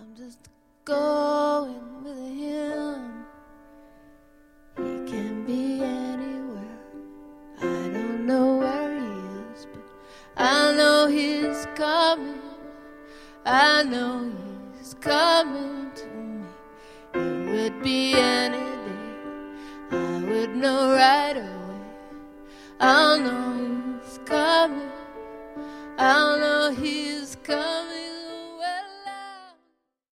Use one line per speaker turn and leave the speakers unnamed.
I'm just going with him. He can be anywhere. I don't know where he is, but I know he's coming. I know he's coming to me. It would be any day. I would know right away. I'll know he's coming. I'll know he's coming.